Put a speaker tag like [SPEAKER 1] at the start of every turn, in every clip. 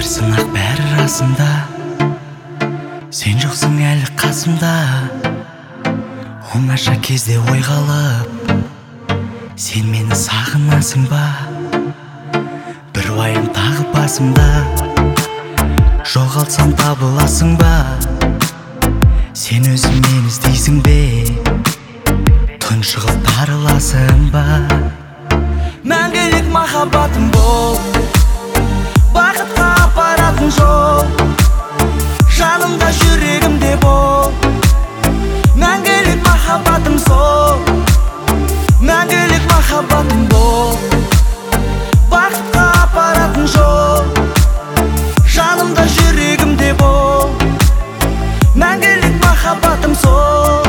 [SPEAKER 1] бір сынақ бәрі расында, сен жоқсың әлі қасымда. Оңаша кезде ойға алып, сен мені сағынасың ба? Бір уайым тағы басымда, жоғалтсам табыласың ба? Сен өзің мені іздейсің бе? Тұншығып тарыласың ба? Мәңгілік махаббатым бол, бақытқа апаратын жол, жанымда жүрегімде бол. Мәңгілік махаббатым сол, мәңгілік махаббатым бол, бақытқа апаратын жол, жанымда жүрегімде бол. Мәңгілік махаббатым сол.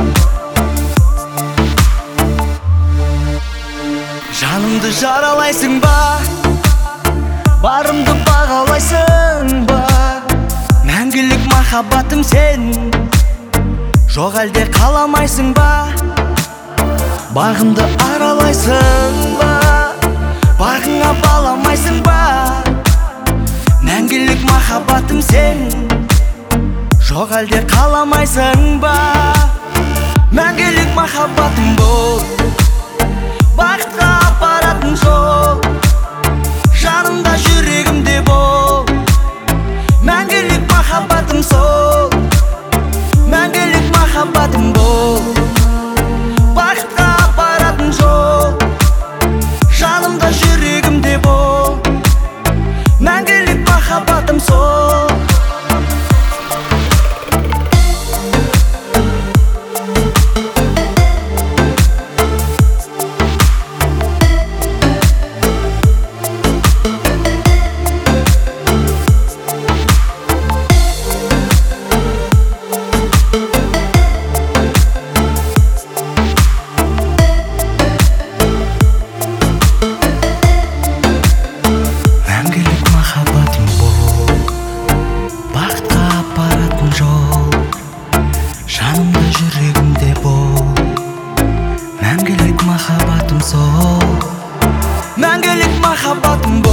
[SPEAKER 1] Жанымды жаралайсың ба? Барымды бағалайсың ба? Мәңгілік махаббатым сен, жоқ әлде қаламайсың ба? Бағымды аралайсың ба? Бағыңа баламайсың ба? Мәңгілік махаббатым сен, жоқ әлде қаламайсың ба? Мәңгілік махаббатым бол, бақытқа апаратын жол, жанымда жүрегімде бол. Мәңгілік махаббатым сол, мәңгілік махаббатым бол, бақытқа апаратын жол, жанымда жүрегімде бол. Мәңгілік махаббатым сол. Жанымда жүрегімде бол, мәңгілік махаббатым сол, мәңгілік махаббатым